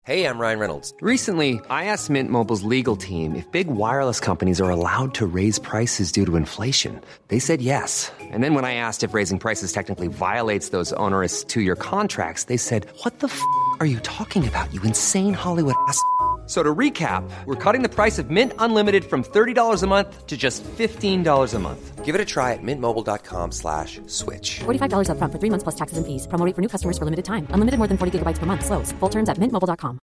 Hey, I'm Ryan Reynolds. Recently, I asked Mint Mobile's legal team if big wireless companies are allowed to raise prices due to inflation. They said yes. And then when I asked if raising prices technically violates those onerous two-year contracts, they said, "What the f*** are you talking about, you insane Hollywood ass?" So to recap, we're cutting the price of Mint Unlimited from $30 a month to just $15 a month. Give it a try at mintmobile.com/switch. $45 up front for 3 months plus taxes and fees. Promo rate for new customers for limited time. Unlimited more than 40 gigabytes per month. Slows full terms at mintmobile.com.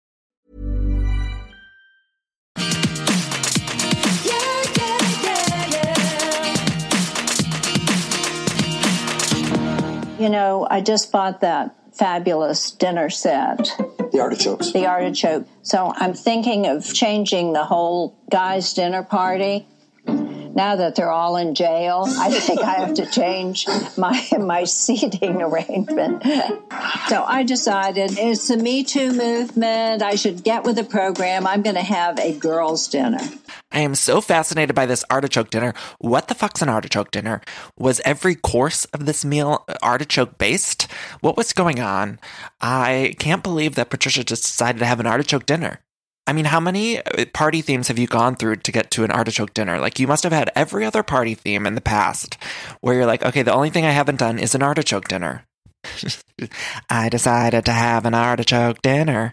You know, I just bought that fabulous dinner set. The artichokes. The artichoke. So I'm thinking of changing the whole guys' dinner party. Now that they're all in jail, I think I have to change my seating arrangement. So I decided it's the Me Too movement. I should get with the program. I'm going to have a girls' dinner. I am so fascinated by this artichoke dinner. What the fuck's an artichoke dinner? Was every course of this meal artichoke based? What was going on? I can't believe that Patricia just decided to have an artichoke dinner. I mean, how many party themes have you gone through to get to an artichoke dinner? Like, you must have had every other party theme in the past where you're like, okay, the only thing I haven't done is an artichoke dinner. I decided to have an artichoke dinner.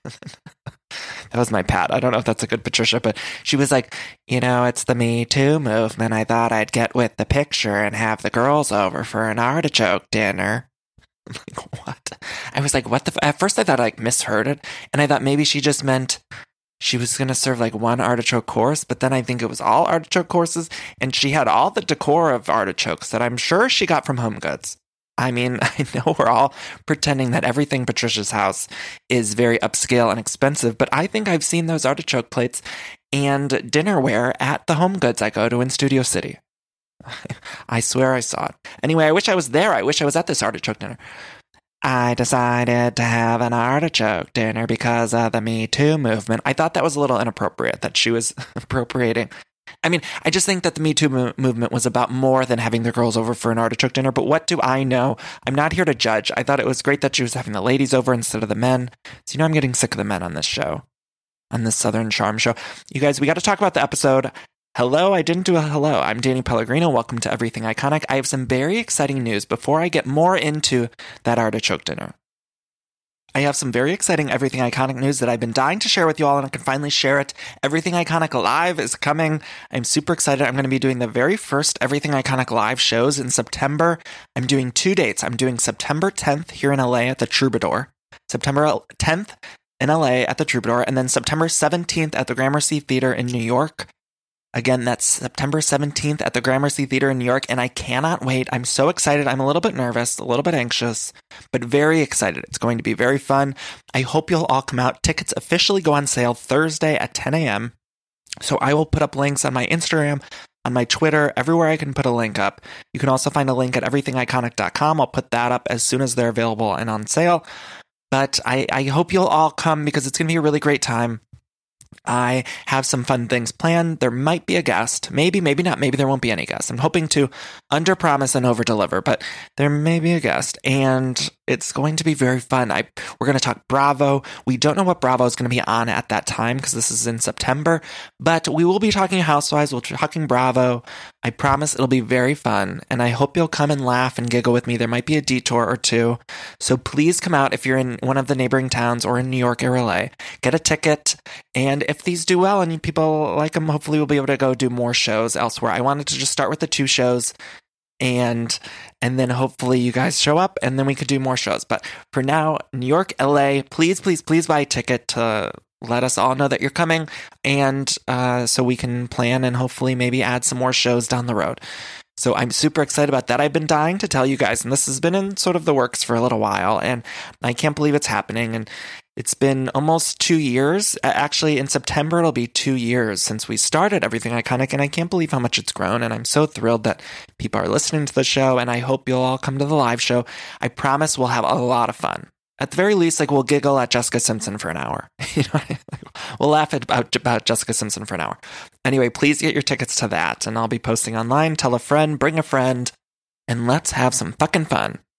That was my Pat. I don't know if that's a good Patricia, but she was like, you know, it's the Me Too movement. I thought I'd get with the picture and have the girls over for an artichoke dinner. I'm like, what? I was like, what the at first I thought I like misheard it, and I thought maybe she just meant she was going to serve like one artichoke course, but then I think it was all artichoke courses, and she had all the decor of artichokes that I'm sure she got from Home Goods. I mean, I know we're all pretending that everything Patricia's house is very upscale and expensive, but I think I've seen those artichoke plates and dinnerware at the Home Goods I go to in Studio City. I swear I saw it. Anyway, I wish I was there. I wish I was at this artichoke dinner. I decided to have an artichoke dinner because of the Me Too movement. I thought that was a little inappropriate, that she was appropriating. I mean, I just think that the Me Too movement was about more than having the girls over for an artichoke dinner, but what do I know? I'm not here to judge. I thought it was great that she was having the ladies over instead of the men. So, you know, I'm getting sick of the men on this show, on this Southern Charm show. You guys, we got to talk about the episode. Hello, I didn't do a hello. I'm Danny Pellegrino. Welcome to Everything Iconic. I have some very exciting news before I get more into that artichoke dinner. I have some very exciting Everything Iconic news that I've been dying to share with you all, and I can finally share it. Everything Iconic Live is coming. I'm super excited. I'm going to be doing the very first Everything Iconic Live shows in September. I'm doing 2 dates. I'm doing September 10th here in LA at the Troubadour. September 10th in LA at the Troubadour, and then September 17th at the Gramercy Theater in New York. Again, that's September 17th at the Gramercy Theater in New York, and I cannot wait. I'm so excited. I'm a little bit nervous, a little bit anxious, but very excited. It's going to be very fun. I hope you'll all come out. Tickets officially go on sale Thursday at 10 a.m., so I will put up links on my Instagram, on my Twitter, everywhere I can put a link up. You can also find a link at everythingiconic.com. I'll put that up as soon as they're available and on sale, but I hope you'll all come because it's going to be a really great time. I have some fun things planned. There might be a guest. Maybe, maybe not. Maybe there won't be any guests. I'm hoping to underpromise and overdeliver, but there may be a guest, and it's going to be very fun. We're going to talk Bravo. We don't know what Bravo is going to be on at that time because this is in September, but we will be talking Housewives. We'll be talking Bravo. I promise it'll be very fun, and I hope you'll come and laugh and giggle with me. There might be a detour or two, so please come out if you're in one of the neighboring towns or in New York or LA. Get a ticket, and if these do well and people like them, hopefully we'll be able to go do more shows elsewhere. I wanted to just start with the 2 shows, and then hopefully you guys show up, and then we could do more shows. But for now, New York, LA, please, please, please buy a ticket to let us all know that you're coming, and so we can plan and hopefully maybe add some more shows down the road. So I'm super excited about that. I've been dying to tell you guys, and this has been in sort of the works for a little while, and I can't believe it's happening. And it's been almost 2 years. Actually, in September, it'll be 2 years since we started Everything Iconic, and I can't believe how much it's grown, and I'm so thrilled that people are listening to the show, and I hope you'll all come to the live show. I promise we'll have a lot of fun. At the very least, like, we'll giggle at Jessica Simpson for an hour. You know, we'll laugh about Jessica Simpson for an hour. Anyway, please get your tickets to that, and I'll be posting online. Tell a friend, bring a friend, and let's have some fucking fun.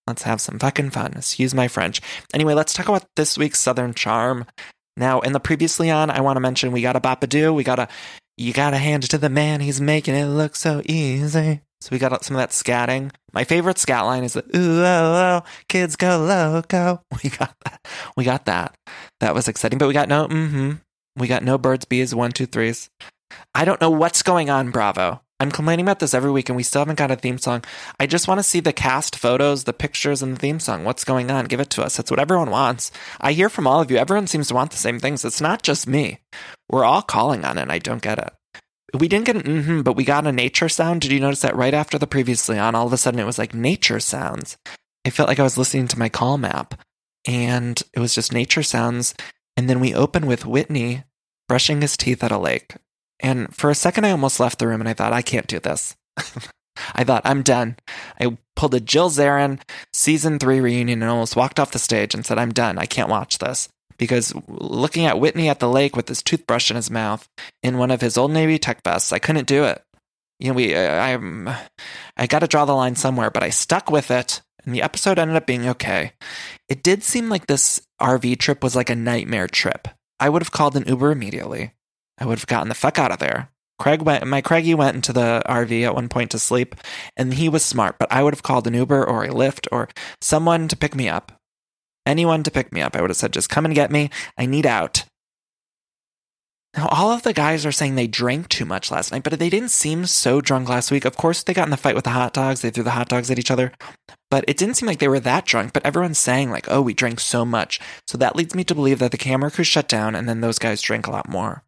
Let's have some fucking fun. Excuse my French. Anyway, let's talk about this week's Southern Charm. Now, in the previously on, I want to mention we got a Bop-a-doo. You gotta hand it to the man. He's making it look so easy. So we got some of that scatting. My favorite scat line is the ooh, oh, oh, kids go loco. We got that. That was exciting. But we got no birds, bees, 1, 2, 3s. I don't know what's going on, Bravo. I'm complaining about this every week and we still haven't got a theme song. I just want to see the cast photos, the pictures, and the theme song. What's going on? Give it to us. That's what everyone wants. I hear from all of you. Everyone seems to want the same things. It's not just me. We're all calling on it. I don't get it. We didn't get an but we got a nature sound. Did you notice that right after the previously on, all of a sudden it was like nature sounds? I felt like I was listening to my Calm app and it was just nature sounds. And then we open with Whitney brushing his teeth at a lake. And for a second, I almost left the room and I thought, I can't do this. I thought, I'm done. I pulled a Jill Zarin season 3 reunion and almost walked off the stage and said, I'm done. I can't watch this. Because looking at Whitney at the lake with his toothbrush in his mouth in one of his Old Navy tech vests, I couldn't do it. You know, I got to draw the line somewhere, but I stuck with it. And the episode ended up being okay. It did seem like this RV trip was like a nightmare trip. I would have called an Uber immediately. I would have gotten the fuck out of there. Craigie went into the RV at one point to sleep, and he was smart, but I would have called an Uber or a Lyft or someone to pick me up. Anyone to pick me up. I would have said, just come and get me. I need out. Now, all of the guys are saying they drank too much last night, but they didn't seem so drunk last week. Of course, they got in the fight with the hot dogs. They threw the hot dogs at each other. But it didn't seem like they were that drunk. But everyone's saying, like, oh, we drank so much. So that leads me to believe that the camera crew shut down, and then those guys drank a lot more.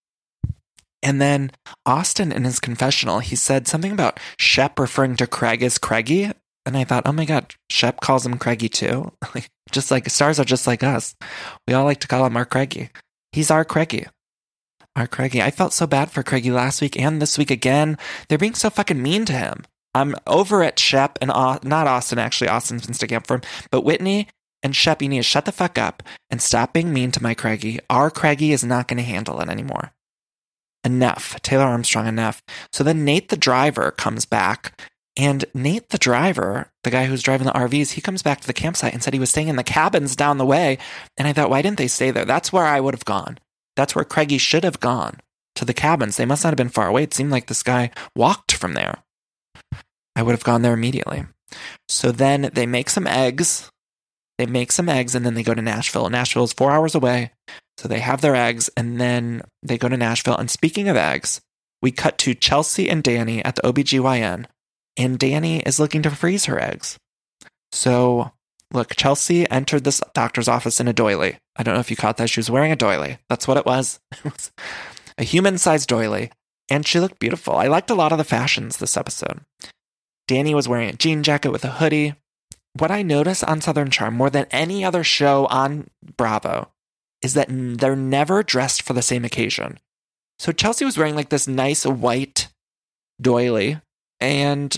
And then Austin, in his confessional, he said something about Shep referring to Craig as Craigie. And I thought, oh my God, Shep calls him Craigie too. Just like stars are just like us. We all like to call him our Craigie. He's our Craigie. Our Craigie. I felt so bad for Craigie last week and this week again. They're being so fucking mean to him. I'm over at Shep and not Austin, actually. Austin's been sticking up for him. But Whitney and Shep, you need to shut the fuck up and stop being mean to my Craigie. Our Craigie is not going to handle it anymore. Enough. Taylor Armstrong, enough. So then Nate the driver comes back. And Nate the driver, the guy who's driving the RVs, he comes back to the campsite and said he was staying in the cabins down the way. And I thought, why didn't they stay there? That's where I would have gone. That's where Craigie should have gone, to the cabins. They must not have been far away. It seemed like this guy walked from there. I would have gone there immediately. So then they make some eggs. And then they go to Nashville. Nashville is 4 hours away. So they have their eggs and then they go to Nashville. And speaking of eggs, we cut to Chelsea and Danny at the OBGYN. And Danny is looking to freeze her eggs. So, look, Chelsea entered this doctor's office in a doily. I don't know if you caught that. She was wearing a doily. That's what it was. It was a human-sized doily. And she looked beautiful. I liked a lot of the fashions this episode. Danny was wearing a jean jacket with a hoodie. What I notice on Southern Charm more than any other show on Bravo is that they're never dressed for the same occasion. So Chelsea was wearing like this nice white doily. And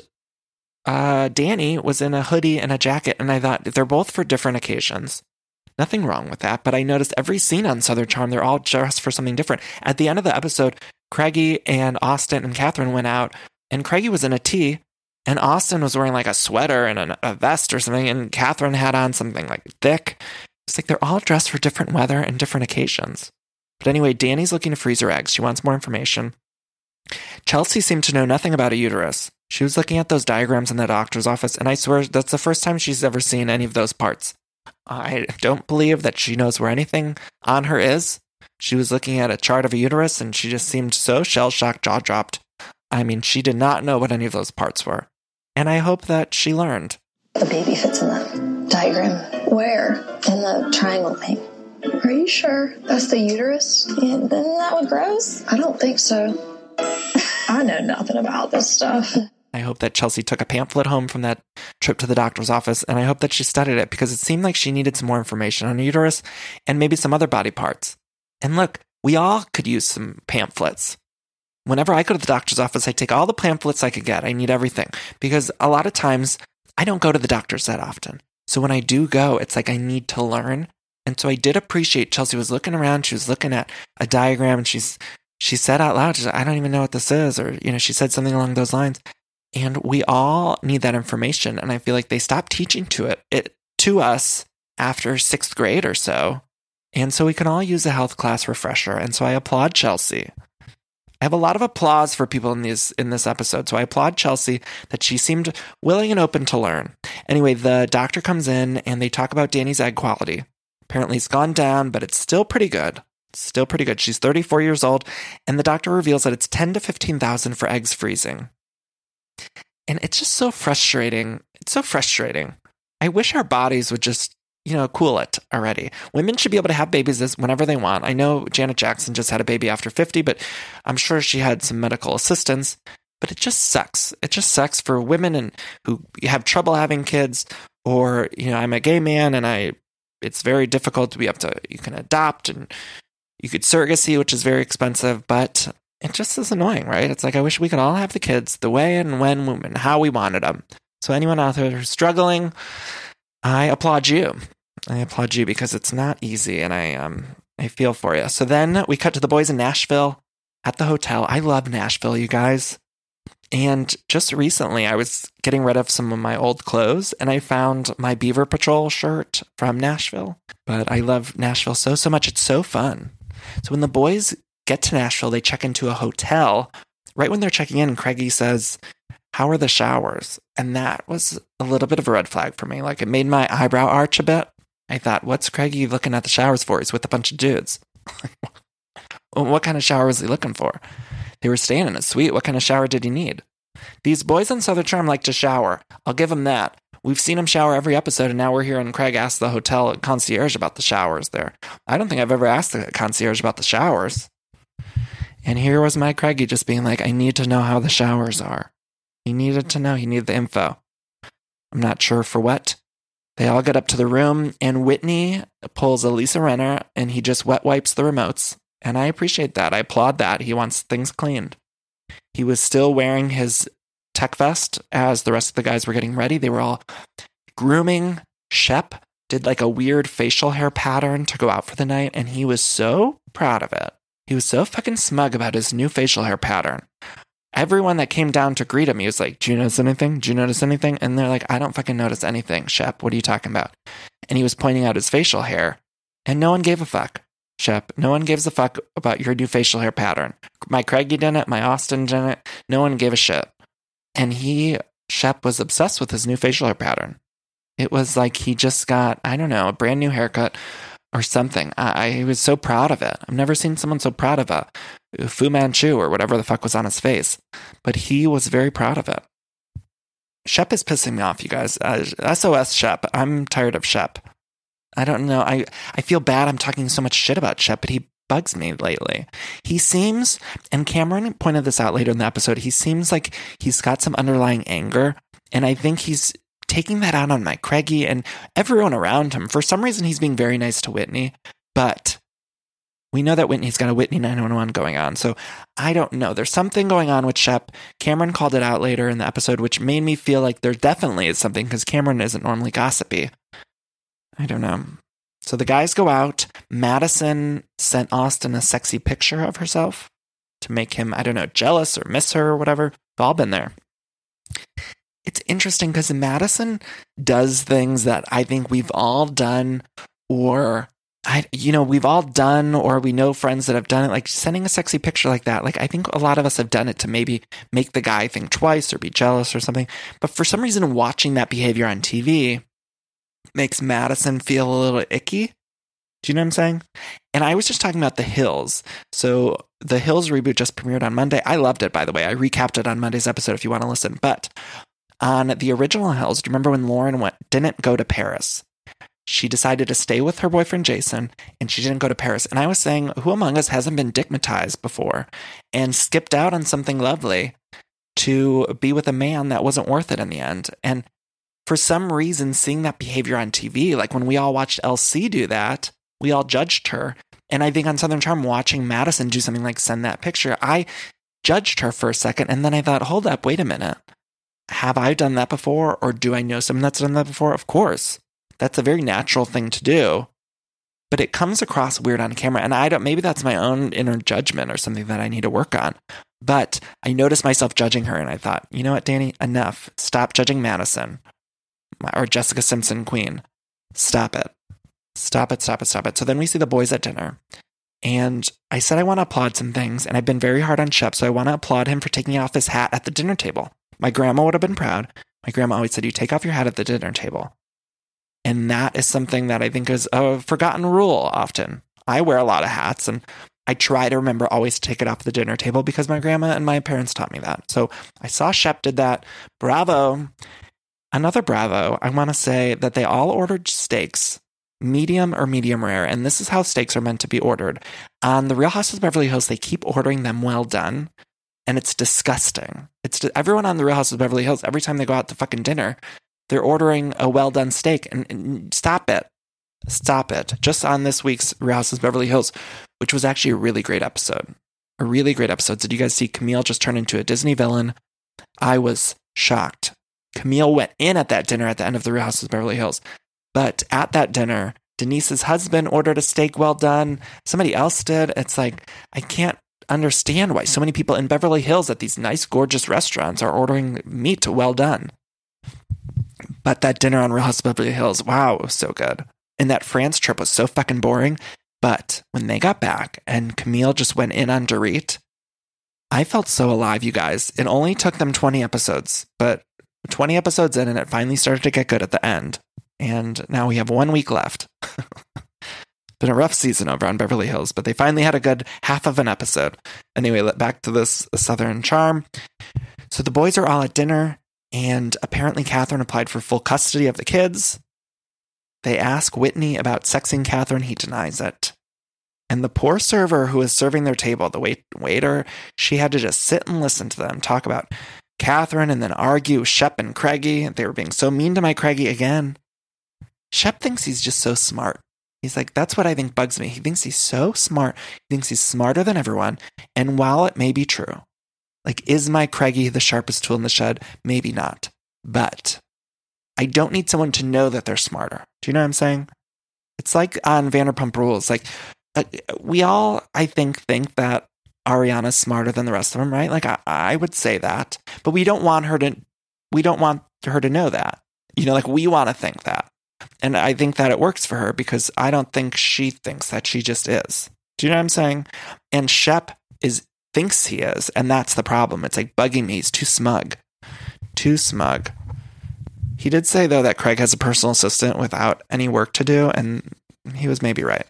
Danny was in a hoodie and a jacket, and I thought they're both for different occasions. Nothing wrong with that, but I noticed every scene on Southern Charm, they're all dressed for something different. At the end of the episode, Craigie and Austin and Catherine went out, and Craigie was in a tee, and Austin was wearing like a sweater and a vest or something, and Catherine had on something like thick. It's like they're all dressed for different weather and different occasions. But anyway, Danny's looking to freeze her eggs. She wants more information. Chelsea seemed to know nothing about a uterus. She was looking at those diagrams in the doctor's office, and I swear that's the first time she's ever seen any of those parts. I don't believe that she knows where anything on her is. She was looking at a chart of a uterus, and she just seemed so shell-shocked, jaw-dropped. I mean, she did not know what any of those parts were. And I hope that she learned. The baby fits in that diagram. Where? In the triangle thing. Are you sure? That's the uterus? Yeah, isn't that what grows? I don't think so. I know nothing about this stuff. I hope that Chelsea took a pamphlet home from that trip to the doctor's office, and I hope that she studied it because it seemed like she needed some more information on a uterus and maybe some other body parts. And look, we all could use some pamphlets. Whenever I go to the doctor's office, I take all the pamphlets I could get. I need everything because a lot of times I don't go to the doctor's that often. So when I do go, it's like I need to learn. And so I did appreciate Chelsea was looking around. She was looking at a diagram and she said out loud, I don't even know what this is. Or, she said something along those lines. And we all need that information. And I feel like they stopped teaching it to us after 6th grade or so. And so we can all use a health class refresher. And so I applaud Chelsea. I have a lot of applause for people in this episode. So I applaud Chelsea that she seemed willing and open to learn. Anyway, the doctor comes in and they talk about Danny's egg quality. Apparently it's gone down, but it's still pretty good. Still pretty good. She's 34 years old, and the doctor reveals that it's 10 to 15,000 for eggs freezing. And it's just so frustrating. It's so frustrating. I wish our bodies would just, cool it already. Women should be able to have babies whenever they want. I know Janet Jackson just had a baby after 50, but I'm sure she had some medical assistance. But it just sucks. It just sucks for women who have trouble having kids, or, I'm a gay man and it's very difficult. You can adopt and you could surrogacy, which is very expensive, but it just is annoying, right? It's like, I wish we could all have the kids the way and when and how we wanted them. So anyone out there who's struggling, I applaud you. I applaud you because it's not easy, and I feel for you. So then we cut to the boys in Nashville at the hotel. I love Nashville, you guys. And just recently, I was getting rid of some of my old clothes, and I found my Beaver Patrol shirt from Nashville. But I love Nashville so much. It's so fun. So when the boys get to Nashville, they check into a hotel. Right when they're checking in, Craigie says, "How are the showers?" And that was a little bit of a red flag for me. Like, it made my eyebrow arch a bit. I thought, what's Craigie looking at the showers for? He's with a bunch of dudes. What kind of shower was he looking for? They were staying in a suite. What kind of shower did he need? These boys on Southern Charm like to shower. I'll give them that. We've seen him shower every episode, and now we're here and Craig asked the hotel concierge about the showers there. I don't think I've ever asked the concierge about the showers. And here was my Craigie just being like, I need to know how the showers are. He needed to know. He needed the info. I'm not sure for what. They all get up to the room, and Whitney pulls a Lisa Renner, and he just wet wipes the remotes. And I appreciate that. I applaud that. He wants things cleaned. He was still wearing his tech vest as the rest of the guys were getting ready. They were all grooming. Shep did like a weird facial hair pattern to go out for the night, and he was so proud of it. He was so fucking smug about his new facial hair pattern. Everyone that came down to greet him, he was like, "Do you notice anything? Do you notice anything?" And they're like, "I don't fucking notice anything, Shep. What are you talking about?" And he was pointing out his facial hair, and no one gave a fuck. Shep, no one gives a fuck about your new facial hair pattern. My Craigie did it, my Austin did it. No one gave a shit. And Shep was obsessed with his new facial hair pattern. It was like he just got, I don't know, a brand new haircut or something. I was so proud of it. I've never seen someone so proud of a Fu Manchu or whatever the fuck was on his face. But he was very proud of it. Shep is pissing me off, you guys. SOS Shep. I'm tired of Shep. I don't know. I feel bad I'm talking so much shit about Shep, but he bugs me lately. He seems, and Cameron pointed this out later in the episode, he seems like he's got some underlying anger, and I think he's taking that out on my Craigie and everyone around him. For some reason, he's being very nice to Whitney, but we know that Whitney's got a Whitney 911 going on, so I don't know. There's something going on with Shep. Cameron called it out later in the episode, which made me feel like there definitely is something, because Cameron isn't normally gossipy. I don't know. So the guys go out. Madison sent Austin a sexy picture of herself to make him, I don't know, jealous or miss her or whatever. They've all been there. It's interesting because Madison does things that I think we've all done, or we've all done, or we know friends that have done it, like sending a sexy picture like that. Like, I think a lot of us have done it to maybe make the guy think twice or be jealous or something. But for some reason, watching that behavior on TV makes Madison feel a little icky. Do you know what I'm saying? And I was just talking about The Hills. So The Hills reboot just premiered on Monday. I loved it, by the way. I recapped it on Monday's episode if you want to listen. But on the original Hills, do you remember when Lauren didn't go to Paris? She decided to stay with her boyfriend, Jason, and she didn't go to Paris. And I was saying, who among us hasn't been dickmatized before and skipped out on something lovely to be with a man that wasn't worth it in the end? And for some reason, seeing that behavior on TV, like when we all watched LC do that, we all judged her. And I think on Southern Charm, watching Madison do something like send that picture, I judged her for a second. And then I thought, hold up, wait a minute. Have I done that before? Or do I know someone that's done that before? Of course. That's a very natural thing to do. but it comes across weird on camera. And maybe that's my own inner judgment or something that I need to work on. But I noticed myself judging her, and I thought, you know what, Danny, enough. Stop judging Madison or Jessica Simpson Queen. Stop it. Stop it. So then we see the boys at dinner. And I said I want to applaud some things, and I've been very hard on Shep, so I want to applaud him for taking off his hat at the dinner table. My grandma would have been proud. My grandma always said, you take off your hat at the dinner table. And that is something that I think is a forgotten rule often. I wear a lot of hats, and I try to remember always to take it off the dinner table because my grandma and my parents taught me that. So I saw Shep did that. Bravo. Another bravo. I want to say that they all ordered steaks, medium or medium rare. And this is how steaks are meant to be ordered. On The Real Housewives of Beverly Hills, they keep ordering them well done. And it's disgusting. Everyone on The Real Housewives of Beverly Hills, every time they go out to fucking dinner, they're ordering a well done steak. And stop it. Stop it. Just on this week's Real Housewives of Beverly Hills, which was actually a really great episode. A really great episode. Did you guys see Camille just turn into a Disney villain? I was shocked. Camille went in at that dinner at the end of The Real Housewives of Beverly Hills. But at that dinner, Denise's husband ordered a steak well done. Somebody else did. It's like, I can't understand why so many people in Beverly Hills at these nice, gorgeous restaurants are ordering meat well done. But that dinner on Real Housewives of Beverly Hills, wow, it was so good. And that France trip was so fucking boring. But when they got back and Camille just went in on Dorit, I felt so alive, you guys. It only took them 20 episodes, but 20 episodes in, and it finally started to get good at the end. And now we have 1 week left. Been a rough season over on Beverly Hills, but they finally had a good half of an episode. Anyway, back to this Southern charm. So the boys are all at dinner, and apparently Catherine applied for full custody of the kids. They ask Whitney about sexing Catherine. He denies it. And the poor server who was serving their table, the waiter, she had to just sit and listen to them talk about Catherine and then argue with Shep and Craigie. They were being so mean to my Craigie again. Shep thinks he's just so smart. He's like, that's what I think bugs me. He thinks he's so smart. He thinks he's smarter than everyone. And while it may be true, like, is my Craigie the sharpest tool in the shed? Maybe not. But I don't need someone to know that they're smarter. Do you know what I'm saying? It's like on Vanderpump Rules. Like, we all, I think that Ariana's smarter than the rest of them, right? Like, I would say that. But we don't want her to know that. You know, like, we want to think that. And I think that it works for her because I don't think she thinks that she just is. Do you know what I'm saying? And Shep thinks he is, and that's the problem. It's like bugging me. He's too smug. Too smug. He did say, though, that Craig has a personal assistant without any work to do, and he was maybe right.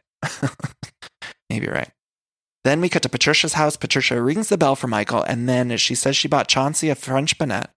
Maybe right. Then we cut to Patricia's house. Patricia rings the bell for Michael, and then she says she bought Chauncey a French bonnet.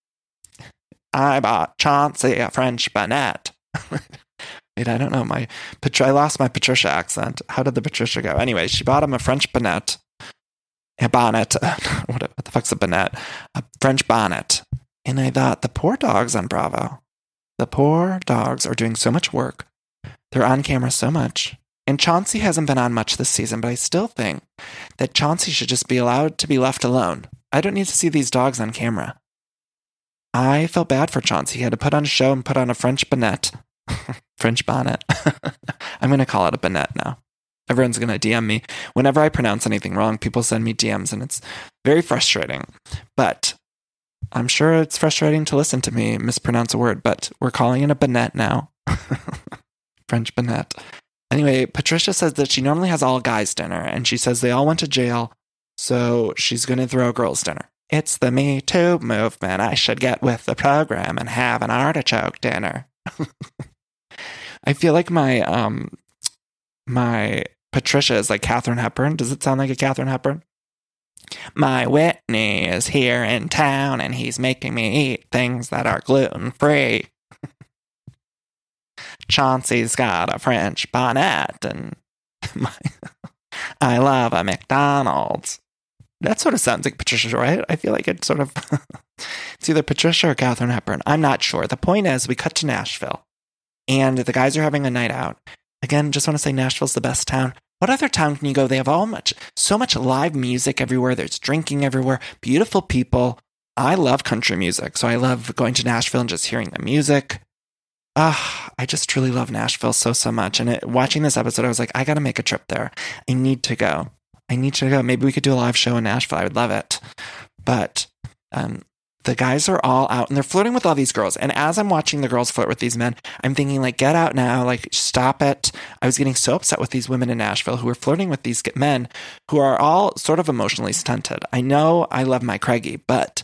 I bought Chauncey a French bonnet. Wait, I don't know. I lost my Patricia accent. How did the Patricia go? Anyway, she bought him a French bonnet. A bonnet. What the fuck's a bonnet? A French bonnet. And I thought, the poor dogs on Bravo. The poor dogs are doing so much work. They're on camera so much. And Chauncey hasn't been on much this season, but I still think that Chauncey should just be allowed to be left alone. I don't need to see these dogs on camera. I felt bad for Chauncey. He had to put on a show and put on a French bonnet. French bonnet. I'm going to call it a bonnet now. Everyone's going to DM me. Whenever I pronounce anything wrong, people send me DMs, and it's very frustrating. But I'm sure it's frustrating to listen to me mispronounce a word, but we're calling it a bonnet now. French bonnet. Anyway, Patricia says that she normally has all guys dinner, and she says they all went to jail, so she's going to throw a girls dinner. It's the Me Too movement. I should get with the program and have an artichoke dinner. I feel like my Patricia is like Katharine Hepburn. Does it sound like a Katharine Hepburn? My Whitney is here in town and he's making me eat things that are gluten-free. Chauncey's got a French bonnet and I love a McDonald's. That sort of sounds like Patricia, right? I feel like it's sort of, it's either Patricia or Katharine Hepburn. I'm not sure. The point is, we cut to Nashville, and the guys are having a night out. Again, just want to say Nashville's the best town. What other town can you go? They have so much live music everywhere. There's drinking everywhere. Beautiful people. I love country music, so I love going to Nashville and just hearing the music. I just truly love Nashville so much. And watching this episode, I was like, I got to make a trip there. I need to go. Maybe we could do a live show in Nashville. I would love it. But the guys are all out and they're flirting with all these girls. And as I'm watching the girls flirt with these men, I'm thinking, like, get out now. Like, stop it. I was getting so upset with these women in Nashville who were flirting with these men who are all sort of emotionally stunted. I know I love my Craigie, but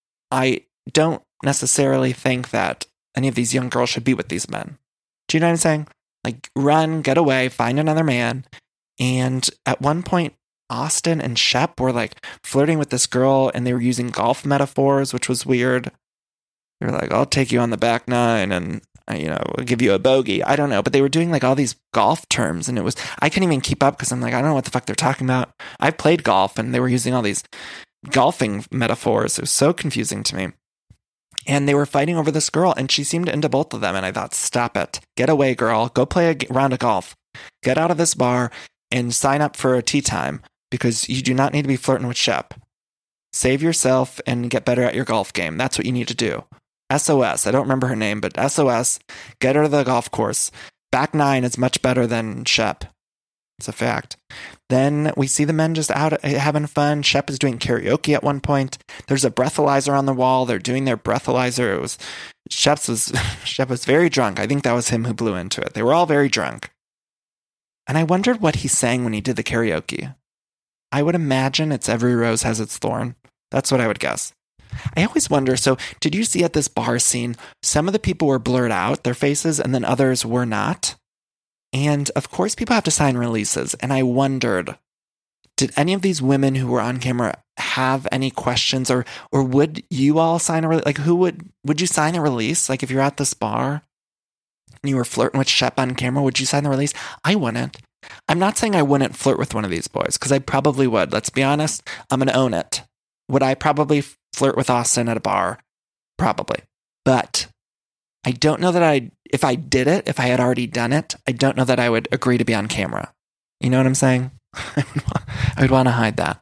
I don't necessarily think that any of these young girls should be with these men. Do you know what I'm saying? Like, run, get away, find another man. And at one point, Austin and Shep were like flirting with this girl and they were using golf metaphors, which was weird. They were like, I'll take you on the back nine and, we'll give you a bogey. I don't know. But they were doing like all these golf terms and I couldn't even keep up because I'm like, I don't know what the fuck they're talking about. I played golf and they were using all these golfing metaphors. It was so confusing to me. And they were fighting over this girl and she seemed into both of them. And I thought, stop it. Get away, girl. Go play a round of golf. Get out of this bar and sign up for a tea time because you do not need to be flirting with Shep. Save yourself and get better at your golf game. That's what you need to do. SOS. I don't remember her name, but SOS. Get her to the golf course. Back nine is much better than Shep. It's a fact. Then we see the men just out having fun. Shep is doing karaoke at one point. There's a breathalyzer on the wall. They're doing their breathalyzer. Shep was very drunk. I think that was him who blew into it. They were all very drunk. And I wondered what he sang when he did the karaoke. I would imagine it's Every Rose Has Its Thorn. That's what I would guess. I always wonder, so did you see at this bar scene, some of the people were blurred out, their faces, and then others were not? And of course, people have to sign releases. And I wondered, did any of these women who were on camera have any questions, or would you all sign a release? Like, who would you sign a release? Like, if you're at this bar and you were flirting with Shep on camera, would you sign the release? I wouldn't. I'm not saying I wouldn't flirt with one of these boys, because I probably would. Let's be honest. I'm going to own it. Would I probably flirt with Austin at a bar? Probably. But I don't know that if I did it, if I had already done it, I don't know that I would agree to be on camera. You know what I'm saying? I would want to hide that.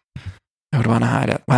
I would want to hide it.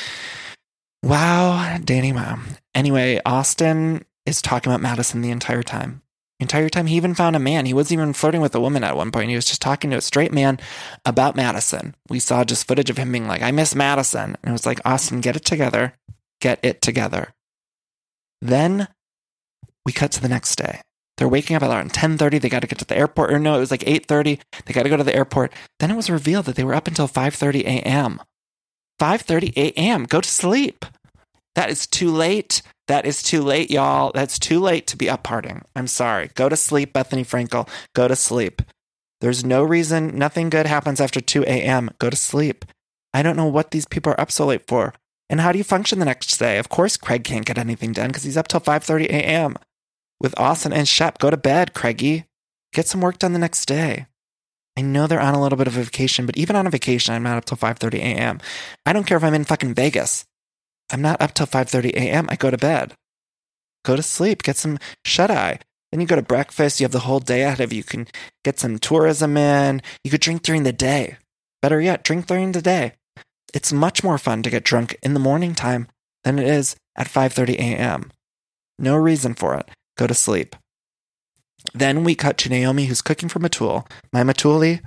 Wow, Danny, wow. Anyway, Austin is talking about Madison the entire time. He even found a man. He wasn't even flirting with a woman at one point. He was just talking to a straight man about Madison. We saw just footage of him being like, I miss Madison. And it was like, Austin, get it together. Get it together. Then we cut to the next day. They're waking up at around 10:30. They got to get to the airport. Or no, it was like 8:30. They got to go to the airport. Then it was revealed that they were up until 5:30 a.m. 5:30 a.m. Go to sleep. That is too late. That is too late, y'all. That's too late to be up partying. I'm sorry. Go to sleep, Bethany Frankel. Go to sleep. There's no reason. Nothing good happens after 2 a.m. Go to sleep. I don't know what these people are up so late for. And how do you function the next day? Of course, Craig can't get anything done because he's up till 5:30 a.m. with Austin and Shep. Go to bed, Craigie. Get some work done the next day. I know they're on a little bit of a vacation, but even on a vacation, I'm not up till 5:30 a.m. I don't care if I'm in fucking Vegas. I'm not up till 5:30 a.m. I go to bed. Go to sleep. Get some shut-eye. Then you go to breakfast. You have the whole day ahead of you. You can get some tourism in. You could drink during the day. Better yet, drink during the day. It's much more fun to get drunk in the morning time than it is at 5:30 a.m. No reason for it. Go to sleep. Then we cut to Naomi, who's cooking for Matul. My Matuli.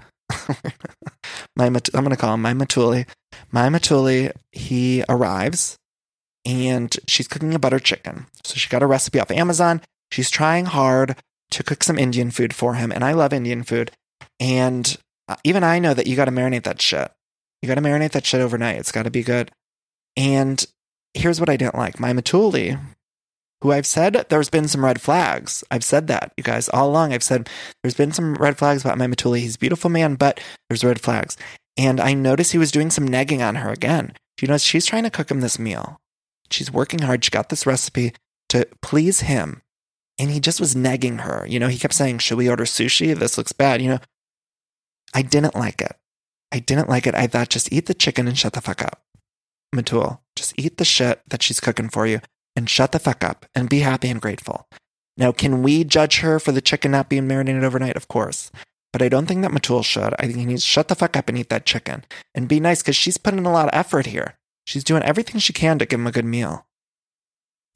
I'm going to call him my Matuli. My Matuli, he arrives. And she's cooking a butter chicken. So she got a recipe off Amazon. She's trying hard to cook some Indian food for him. And I love Indian food. And even I know that you got to marinate that shit. You got to marinate that shit overnight. It's got to be good. And here's what I didn't like. My Matuli, who I've said there's been some red flags. I've said that, you guys, all along. I've said there's been some red flags about my Matuli. He's a beautiful man, but there's red flags. And I noticed he was doing some negging on her again. You know, she's trying to cook him this meal. She's working hard. She got this recipe to please him. And he just was negging her. You know, he kept saying, should we order sushi? This looks bad. You know, I didn't like it. I thought, just eat the chicken and shut the fuck up. Matul, just eat the shit that she's cooking for you and shut the fuck up and be happy and grateful. Now, can we judge her for the chicken not being marinated overnight? Of course. But I don't think that Matul should. I think he needs to shut the fuck up and eat that chicken and be nice because she's putting in a lot of effort here. She's doing everything she can to give him a good meal.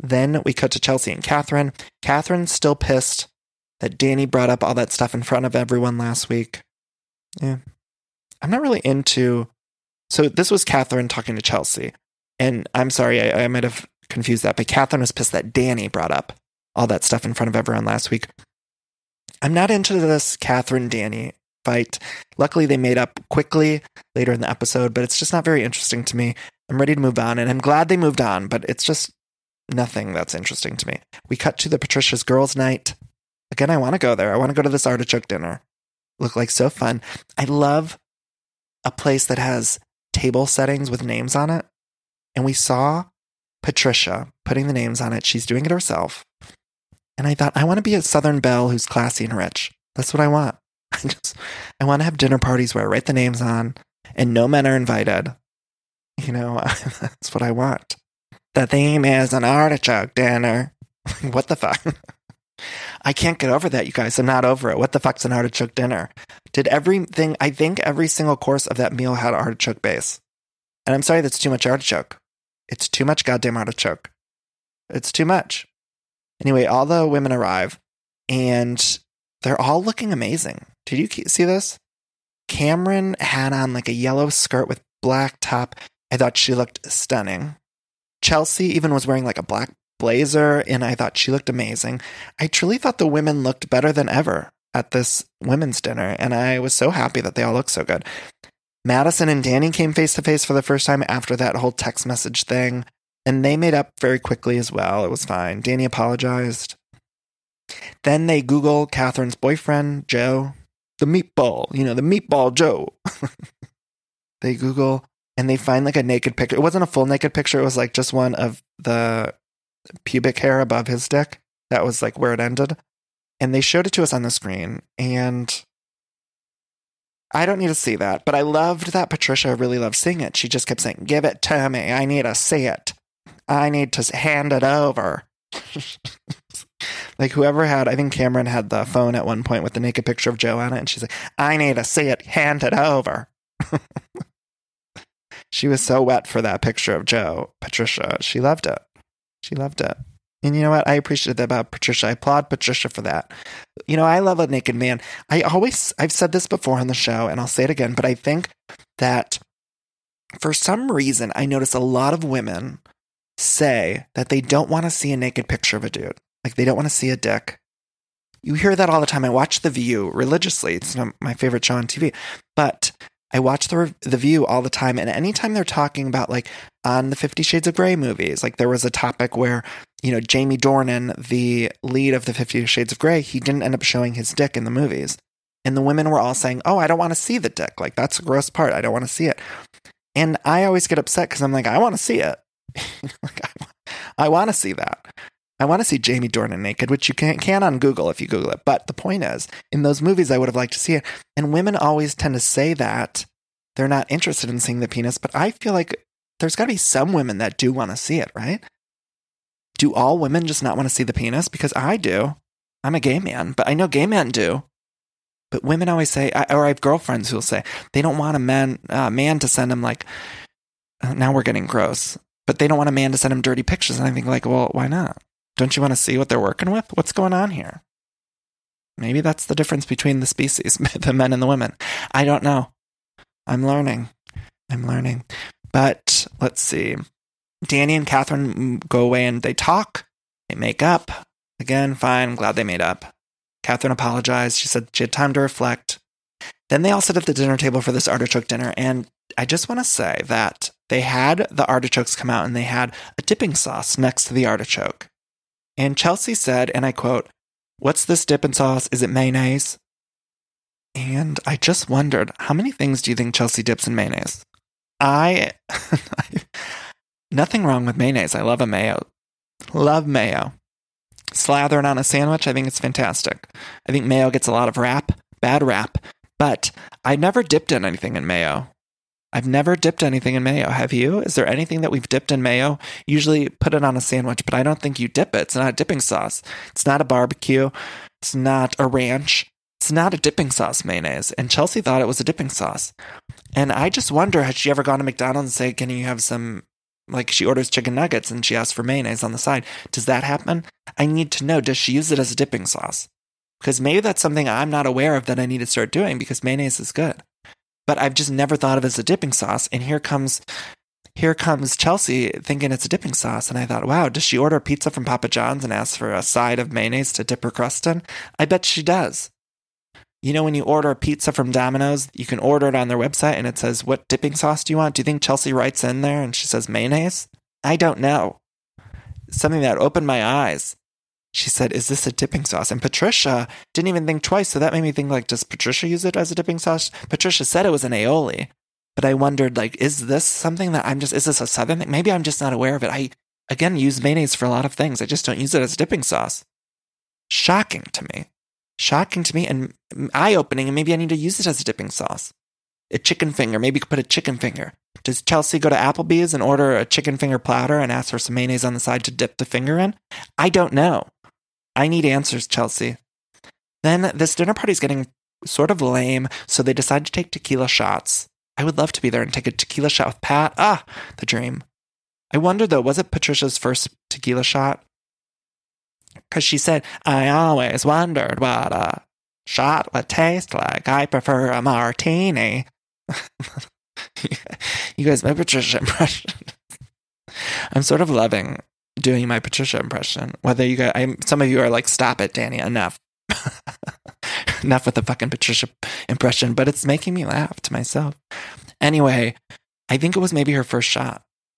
Then we cut to Chelsea and Catherine. Catherine's still pissed that Danny brought up all that stuff in front of everyone last week. Yeah. I'm not really into... So this was Catherine talking to Chelsea. And I'm sorry, I might have confused that, but Catherine was pissed that Danny brought up all that stuff in front of everyone last week. I'm not into this Catherine-Danny fight. Luckily, they made up quickly later in the episode, but it's just not very interesting to me. I'm ready to move on, and I'm glad they moved on, but it's just nothing that's interesting to me. We cut to the Patricia's girls' night. Again, I want to go there. I want to go to this artichoke dinner. Look like so fun. I love a place that has table settings with names on it. And we saw Patricia putting the names on it. She's doing it herself. And I thought, I want to be a Southern belle who's classy and rich. That's what I want. I want to have dinner parties where I write the names on and no men are invited. You know, that's what I want. The theme is an artichoke dinner. What the fuck? I can't get over that, you guys. I'm not over it. What the fuck's an artichoke dinner? I think every single course of that meal had artichoke base. And I'm sorry, that's too much artichoke. It's too much goddamn artichoke. It's too much. Anyway, all the women arrive, and they're all looking amazing. Did you see this? Cameron had on like a yellow skirt with black top. I thought she looked stunning. Chelsea even was wearing like a black blazer, and I thought she looked amazing. I truly thought the women looked better than ever at this women's dinner, and I was so happy that they all looked so good. Madison and Danny came face to face for the first time after that whole text message thing, and they made up very quickly as well. It was fine. Danny apologized. Then they Google Catherine's boyfriend, Joe, the meatball, the meatball Joe. They Google and they find like a naked picture. It wasn't a full naked picture. It was like just one of the pubic hair above his dick. That was like where it ended. And they showed it to us on the screen, and I don't need to see that, but I loved that Patricia really loved seeing it. She just kept saying, give it to me. I need to see it. I need to hand it over. Like whoever I think Cameron had the phone at one point with the naked picture of Joe on it, and she's like, I need to see it. Hand it over. She was so wet for that picture of Joe, Patricia. She loved it. She loved it. And you know what? I appreciate that about Patricia. I applaud Patricia for that. I love a naked man. I've said this before on the show, and I'll say it again, but I think that for some reason, I notice a lot of women say that they don't want to see a naked picture of a dude. Like they don't want to see a dick. You hear that all the time. I watch The View religiously. It's not my favorite show on TV, but I watch The View all the time. And anytime they're talking about like on the 50 Shades of Grey movies, like there was a topic where, Jamie Dornan, the lead of the 50 Shades of Grey, he didn't end up showing his dick in the movies. And the women were all saying, oh, I don't want to see the dick. Like that's a gross part. I don't want to see it. And I always get upset because I'm like, I want to see it. I want to see that. I want to see Jamie Dornan naked, which you can on Google if you Google it. But the point is, in those movies, I would have liked to see it. And women always tend to say that they're not interested in seeing the penis. But I feel like there's got to be some women that do want to see it, right? Do all women just not want to see the penis? Because I do. I'm a gay man, but I know gay men do. But women always say, or I have girlfriends who'll say, they don't want a man to send them like, now we're getting gross. But they don't want a man to send them dirty pictures. And I think like, well, why not? Don't you want to see what they're working with? What's going on here? Maybe that's the difference between the species, the men and the women. I don't know. I'm learning. But let's see. Danny and Catherine go away and they talk. They make up. Again, fine. I'm glad they made up. Catherine apologized. She said she had time to reflect. Then they all sit at the dinner table for this artichoke dinner. And I just want to say that they had the artichokes come out and they had a dipping sauce next to the artichoke. And Chelsea said, and I quote, "What's this dipping sauce? Is it mayonnaise?" And I just wondered, how many things do you think Chelsea dips in mayonnaise? Nothing wrong with mayonnaise. I love a mayo. Love mayo. Slather it on a sandwich. I think it's fantastic. I think mayo gets a lot of bad rap, but I never dipped in anything in mayo. I've never dipped anything in mayo. Have you? Is there anything that we've dipped in mayo? Usually put it on a sandwich, but I don't think you dip it. It's not a dipping sauce. It's not a barbecue. It's not a ranch. It's not a dipping sauce, mayonnaise. And Chelsea thought it was a dipping sauce. And I just wonder, has she ever gone to McDonald's and say, can you have some Like she orders chicken nuggets and she asks for mayonnaise on the side. Does that happen? I need to know, does she use it as a dipping sauce? Because maybe that's something I'm not aware of that I need to start doing because mayonnaise is good. But I've just never thought of it as a dipping sauce. And here comes Chelsea thinking it's a dipping sauce. And I thought, wow, does she order pizza from Papa John's and ask for a side of mayonnaise to dip her crust in? I bet she does. You know, when you order a pizza from Domino's, you can order it on their website and it says, what dipping sauce do you want? Do you think Chelsea writes in there and she says mayonnaise? I don't know. Something that opened my eyes. She said, is this a dipping sauce? And Patricia didn't even think twice. So that made me think, like, does Patricia use it as a dipping sauce? Patricia said it was an aioli. But I wondered, like, is this something that is this a Southern thing? Maybe I'm just not aware of it. I, again, use mayonnaise for a lot of things. I just don't use it as a dipping sauce. Shocking to me and eye-opening, and maybe I need to use it as a dipping sauce. A chicken finger, maybe you could put a chicken finger. Does Chelsea go to Applebee's and order a chicken finger platter and ask for some mayonnaise on the side to dip the finger in? I don't know. I need answers, Chelsea. Then this dinner party's getting sort of lame, so they decide to take tequila shots. I would love to be there and take a tequila shot with Pat. Ah, the dream. I wonder, though, was it Patricia's first tequila shot? Because she said, I always wondered what a shot would taste like. I prefer a martini. You guys, my Patricia impression. I'm sort of loving doing my Patricia impression. Whether you guys, some of you are like, stop it, Danny, enough. Enough with the fucking Patricia impression, but it's making me laugh to myself. Anyway, I think it was maybe her first shot.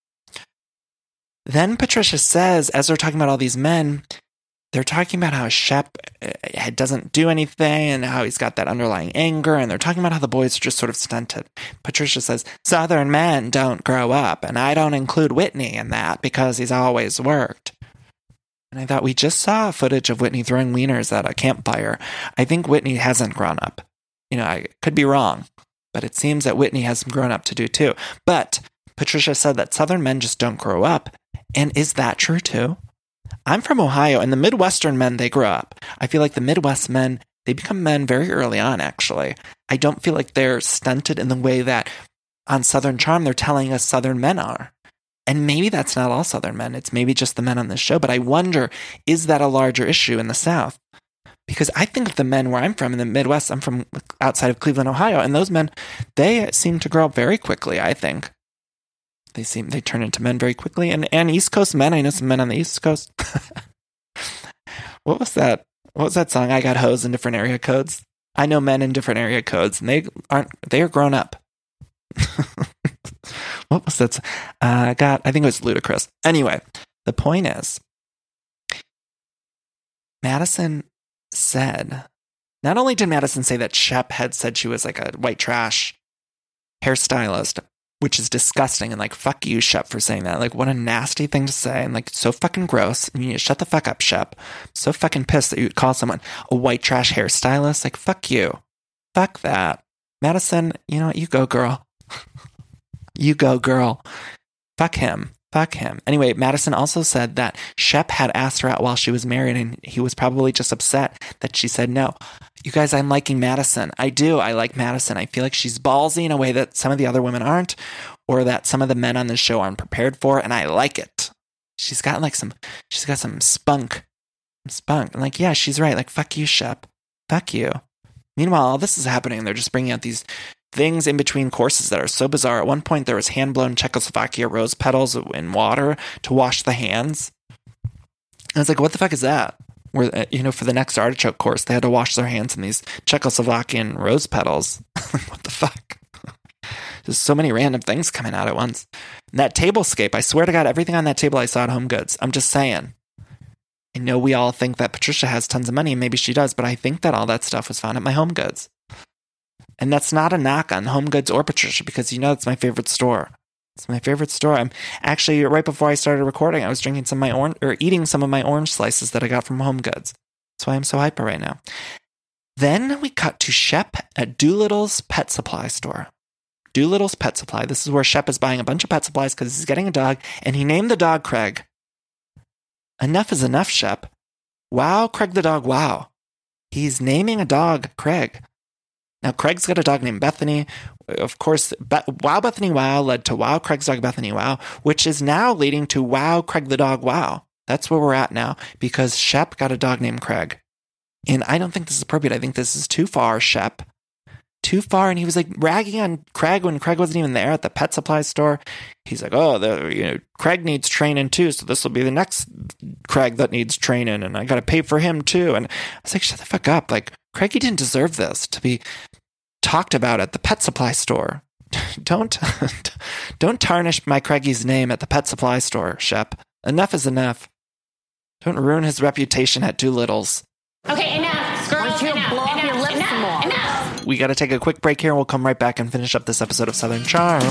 Then Patricia says, as they're talking about all these men, they're talking about how Shep doesn't do anything and how he's got that underlying anger, and they're talking about how the boys are just sort of stunted. Patricia says, Southern men don't grow up, and I don't include Whitney in that because he's always worked. And I thought, we just saw footage of Whitney throwing wieners at a campfire. I think Whitney hasn't grown up. You know, I could be wrong, but it seems that Whitney has some grown up to do too. But Patricia said that Southern men just don't grow up. And is that true too? I'm from Ohio, and the Midwestern men, they grow up. I feel like the Midwest men, they become men very early on, actually. I don't feel like they're stunted in the way that on Southern Charm, they're telling us Southern men are. And maybe that's not all Southern men. It's maybe just the men on this show. But I wonder, is that a larger issue in the South? Because I think of the men where I'm from in the Midwest, I'm from outside of Cleveland, Ohio, and those men, they seem to grow up very quickly, I think. They turn into men very quickly. And East Coast men, I know some men on the East Coast. What was that? What was that song? I got hoes in different area codes. I know men in different area codes, and they are grown up. What was that? I think it was Ludacris. Anyway, the point is, Madison said, not only did Madison say that Shep had said she was like a white trash hairstylist, which is disgusting, and like, fuck you, Shep, for saying that. Like, what a nasty thing to say, and like, so fucking gross. You need to shut the fuck up, Shep. I'm so fucking pissed that you would call someone a white trash hairstylist. Like, fuck you. Fuck that. Madison, you know what? You go, girl. You go, girl. Fuck him. Fuck him. Anyway, Madison also said that Shep had asked her out while she was married, and he was probably just upset that she said no. You guys, I'm liking Madison. I do. I like Madison. I feel like she's ballsy in a way that some of the other women aren't, or that some of the men on this show aren't prepared for, and I like it. She's got some spunk. I'm like, yeah, she's right. Like, fuck you, Shep. Fuck you. Meanwhile, all this is happening, and they're just bringing out these things in between courses that are so bizarre. At one point, there was hand-blown Czechoslovakia rose petals in water to wash the hands. I was like, what the fuck is that? Where, you know, for the next artichoke course, they had to wash their hands in these Czechoslovakian rose petals. What the fuck? There's so many random things coming out at once. And that tablescape, I swear to God, everything on that table I saw at Home Goods. I'm just saying. I know we all think that Patricia has tons of money, and maybe she does, but I think that all that stuff was found at my Home Goods. And that's not a knock on Home Goods or Patricia, because you know it's my favorite store. It's my favorite store. I'm actually, right before I started recording, I was drinking eating some of my orange slices that I got from Home Goods. That's why I'm so hyper right now. Then we cut to Shep at Doolittle's Pet Supply store. Doolittle's Pet Supply. This is where Shep is buying a bunch of pet supplies because he's getting a dog, and he named the dog Craig. Enough is enough, Shep. Wow, Craig the dog, wow. He's naming a dog Craig. Now, Craig's got a dog named Bethany. Of course, Wow Bethany Wow led to Wow Craig's dog Bethany Wow, which is now leading to Wow Craig the dog Wow. That's where we're at now because Shep got a dog named Craig. And I don't think this is appropriate. I think this is too far, Shep. Too far. And he was like ragging on Craig when Craig wasn't even there at the pet supply store. He's like, Craig needs training too. So this will be the next Craig that needs training. And I got to pay for him too. And I was like, shut the fuck up. Like, Craigie didn't deserve this to be talked about at the pet supply store. Don't tarnish my Craigie's name at the pet supply store, Shep. Enough is enough. Don't ruin his reputation at Doolittle's. Okay, enough. Girls, enough. We got to take a quick break here and we'll come right back and finish up this episode of Southern Charm.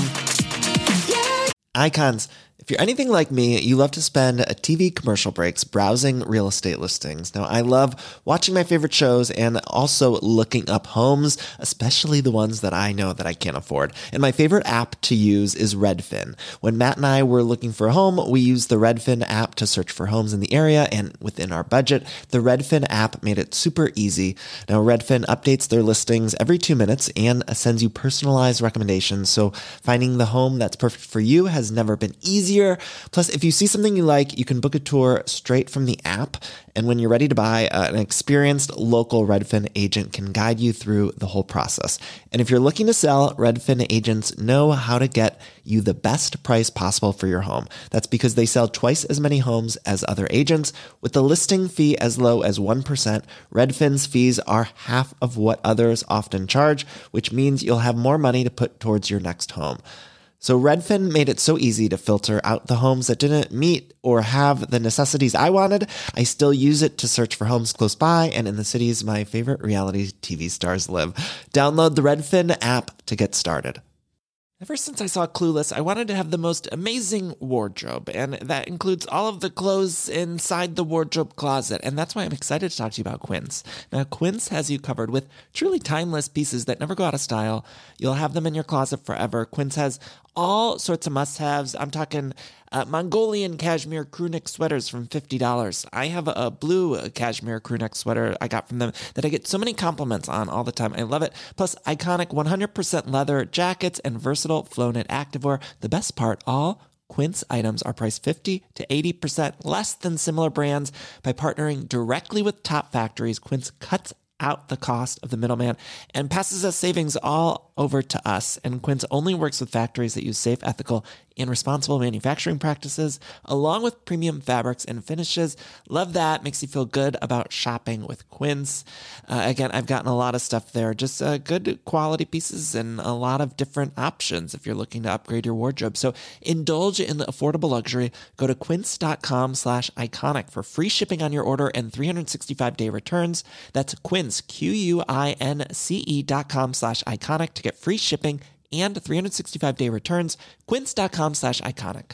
Icons. If you're anything like me, you love to spend TV commercial breaks browsing real estate listings. Now, I love watching my favorite shows and also looking up homes, especially the ones that I know that I can't afford. And my favorite app to use is Redfin. When Matt and I were looking for a home, we used the Redfin app to search for homes in the area and within our budget. The Redfin app made it super easy. Now, Redfin updates their listings every 2 minutes and sends you personalized recommendations. So finding the home that's perfect for you has never been easier. Plus, if you see something you like, you can book a tour straight from the app. And when you're ready to buy, an experienced local Redfin agent can guide you through the whole process. And if you're looking to sell, Redfin agents know how to get you the best price possible for your home. That's because they sell twice as many homes as other agents. With the listing fee as low as 1%, Redfin's fees are half of what others often charge, which means you'll have more money to put towards your next home. So Redfin made it so easy to filter out the homes that didn't meet or have the necessities I wanted. I still use it to search for homes close by and in the cities my favorite reality TV stars live. Download the Redfin app to get started. Ever since I saw Clueless, I wanted to have the most amazing wardrobe, and that includes all of the clothes inside the wardrobe closet, and that's why I'm excited to talk to you about Quince. Now, Quince has you covered with truly timeless pieces that never go out of style. You'll have them in your closet forever. Quince has all sorts of must-haves. I'm talking Mongolian cashmere crewneck sweaters from $50. I have a blue cashmere crewneck sweater I got from them that I get so many compliments on all the time. I love it. Plus, iconic 100% leather jackets and versatile flow-knit activewear. The best part, all Quince items are priced 50 to 80% less than similar brands. By partnering directly with top factories, Quince cuts out the cost of the middleman and passes us savings all over to us. And Quince only works with factories that use safe, ethical, and responsible manufacturing practices, along with premium fabrics and finishes. Love that. Makes you feel good about shopping with Quince. Again, I've gotten a lot of stuff there, just good quality pieces and a lot of different options if you're looking to upgrade your wardrobe. So indulge in the affordable luxury. Go to quince.com/iconic for free shipping on your order and 365-day returns. That's Quince, QUINCE.com/iconic to get free shipping and 365-day returns. Quince.com/iconic.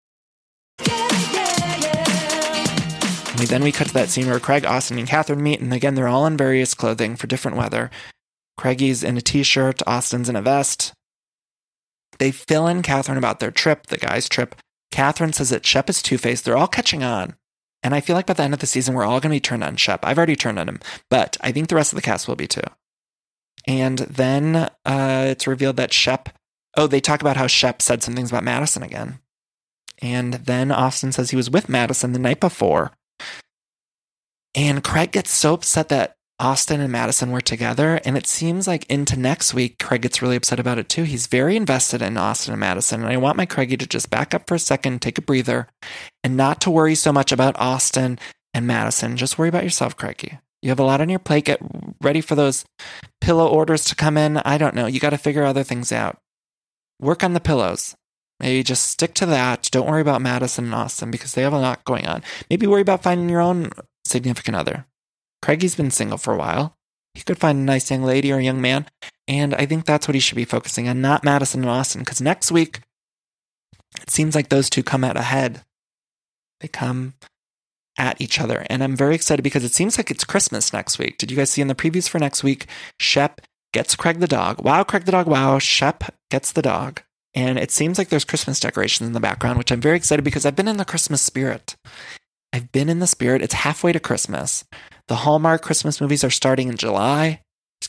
Then we cut to that scene where Craig, Austin, and Catherine meet, and again, they're all in various clothing for different weather. Craigie's in a t-shirt, Austin's in a vest. They fill in Catherine about their trip, the guy's trip. Catherine says that Shep is two-faced. They're all catching on. And I feel like by the end of the season, we're all going to be turned on Shep. I've already turned on him, but I think the rest of the cast will be too. And then it's revealed that Shep... Oh, they talk about how Shep said some things about Madison again. And then Austin says he was with Madison the night before. And Craig gets so upset that Austin and Madison were together. And it seems like into next week, Craig gets really upset about it too. He's very invested in Austin and Madison. And I want my Craigie to just back up for a second, take a breather, and not to worry so much about Austin and Madison. Just worry about yourself, Craigie. You have a lot on your plate. Get ready for those pillow orders to come in. I don't know. You got to figure other things out. Work on the pillows. Maybe just stick to that. Don't worry about Madison and Austin because they have a lot going on. Maybe worry about finding your own significant other. Craigie's been single for a while. He could find a nice young lady or a young man. And I think that's what he should be focusing on, not Madison and Austin. Because next week, it seems like those two come out ahead. They come at each other. And I'm very excited because it seems like it's Christmas next week. Did you guys see in the previews for next week? Shep gets Craig the dog. Wow, Craig the dog. Wow, Shep gets the dog. And it seems like there's Christmas decorations in the background, which I'm very excited because I've been in the Christmas spirit. I've been in the spirit. It's halfway to Christmas. The Hallmark Christmas movies are starting in July. There's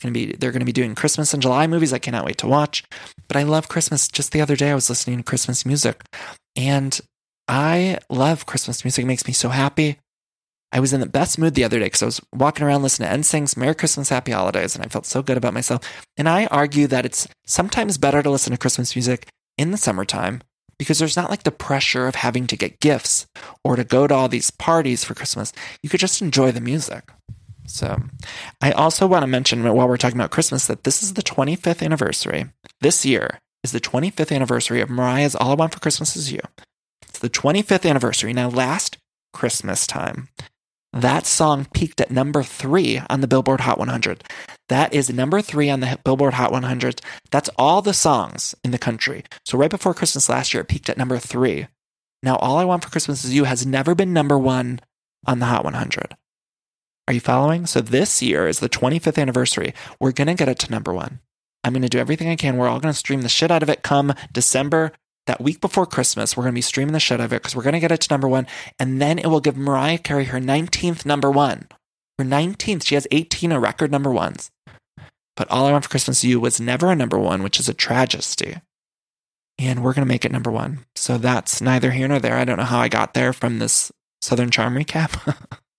they're going to be doing Christmas in July movies I cannot wait to watch. But I love Christmas. Just the other day, I was listening to Christmas music, and I love Christmas music. It makes me so happy. I was in the best mood the other day because I was walking around listening to NSYNC's Merry Christmas, Happy Holidays, and I felt so good about myself. And I argue that it's sometimes better to listen to Christmas music in the summertime because there's not like the pressure of having to get gifts or to go to all these parties for Christmas. You could just enjoy the music. So I also want to mention while we're talking about Christmas that this is the 25th anniversary. This year is the 25th anniversary of Mariah's All I Want for Christmas Is You. It's the 25th anniversary. Now, last Christmas time, that song peaked at number 3 on the Billboard Hot 100. That is number 3 on the Billboard Hot 100. That's all the songs in the country. So right before Christmas last year, it peaked at number 3. Now, All I Want for Christmas Is You has never been number 1 on the Hot 100. Are you following? So this year is the 25th anniversary. We're going to get it to number 1. I'm going to do everything I can. We're all going to stream the shit out of it come December. That week before Christmas, we're going to be streaming the shit out of it because we're going to get it to number 1. And then it will give Mariah Carey her 19th number 1. Her 19th. She has 18 record number 1s. But All I Want for Christmas Is You was never a number 1, which is a tragedy. And we're going to make it number 1. So that's neither here nor there. I don't know how I got there from this Southern Charm recap.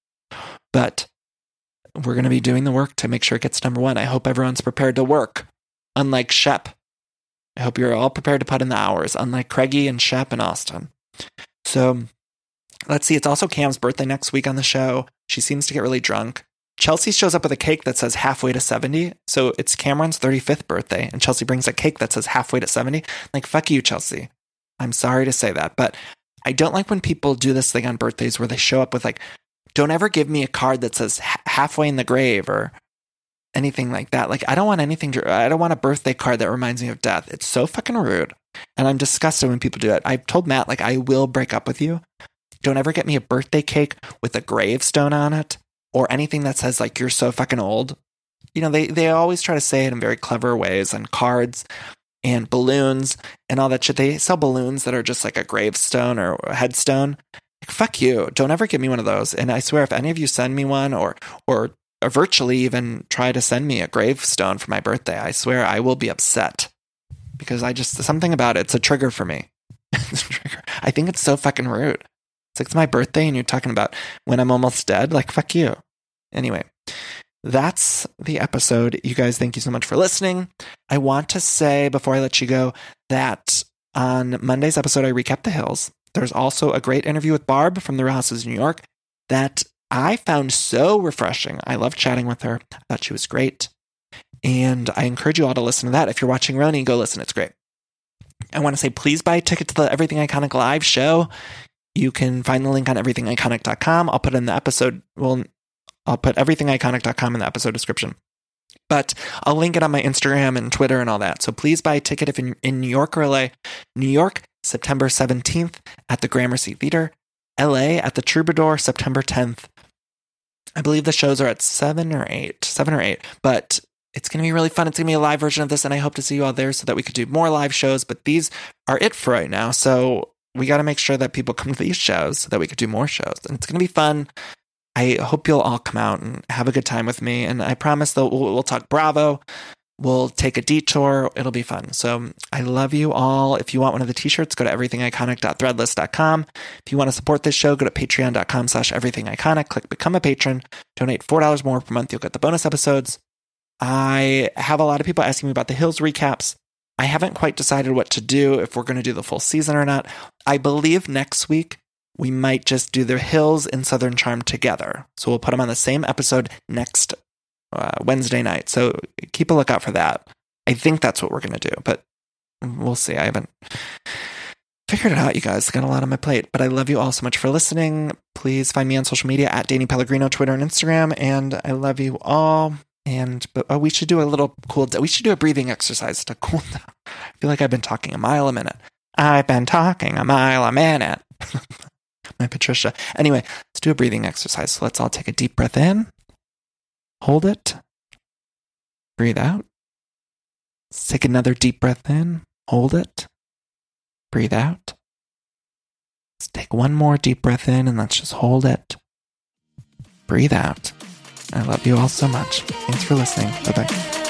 But we're going to be doing the work to make sure it gets number 1. I hope everyone's prepared to work. Unlike Shep. I hope you're all prepared to put in the hours, unlike Craigie and Shep and Austin. So let's see. It's also Cam's birthday next week on the show. She seems to get really drunk. Chelsea shows up with a cake that says halfway to 70. So it's Cameron's 35th birthday, and Chelsea brings a cake that says halfway to 70. Like, fuck you, Chelsea. I'm sorry to say that, but I don't like when people do this thing on birthdays where they show up with like, don't ever give me a card that says halfway in the grave or anything like that. Like, I don't want I don't want a birthday card that reminds me of death. It's so fucking rude. And I'm disgusted when people do it. I've told Matt, like, I will break up with you. Don't ever get me a birthday cake with a gravestone on it or anything that says, like, you're so fucking old. You know, they always try to say it in very clever ways on cards and balloons and all that shit. They sell balloons that are just like a gravestone or a headstone. Like, fuck you. Don't ever get me one of those. And I swear, if any of you send me one or virtually even try to send me a gravestone for my birthday, I swear I will be upset because something about it's a trigger for me. It's a trigger. I think it's so fucking rude. It's like, it's my birthday and you're talking about when I'm almost dead. Like, fuck you. Anyway, that's the episode. You guys, thank you so much for listening. I want to say before I let you go that on Monday's episode, I recapped The Hills. There's also a great interview with Barb from the Real Houses of New York that I found so refreshing. I loved chatting with her. I thought she was great. And I encourage you all to listen to that. If you're watching Roni, go listen. It's great. I want to say, please buy a ticket to the Everything Iconic live show. You can find the link on everythingiconic.com. I'll put it in the episode. I'll put everythingiconic.com in the episode description. But I'll link it on my Instagram and Twitter and all that. So please buy a ticket if you're in New York or LA. New York, September 17th at the Gramercy Theater. LA at the Troubadour, September 10th. I believe the shows are at 7 or 8, but it's going to be really fun. It's going to be a live version of this, and I hope to see you all there so that we could do more live shows, but these are it for right now. So we got to make sure that people come to these shows so that we could do more shows, and it's going to be fun. I hope you'll all come out and have a good time with me, and I promise that we'll talk Bravo. We'll take a detour. It'll be fun. So I love you all. If you want one of the t-shirts, go to everythingiconic.threadless.com. If you want to support this show, go to patreon.com/everythingiconic. Click Become a Patron. Donate $4 more per month. You'll get the bonus episodes. I have a lot of people asking me about the Hills recaps. I haven't quite decided what to do, if we're going to do the full season or not. I believe next week we might just do the Hills and Southern Charm together. So we'll put them on the same episode next Wednesday night. So keep a lookout for that. I think that's what we're going to do, but we'll see. I haven't figured it out, you guys. Got a lot on my plate, but I love you all so much for listening. Please find me on social media at Danny Pellegrino, Twitter and Instagram. And I love you all. But we should do a little we should do a breathing exercise to cool down. I feel like I've been talking a mile a minute. I've been talking a mile a minute. My Patricia. Anyway, let's do a breathing exercise. So let's all take a deep breath in. Hold it. Breathe out. Let's take another deep breath in. Hold it. Breathe out. Let's take one more deep breath in and let's just hold it. Breathe out. I love you all so much. Thanks for listening. Bye-bye.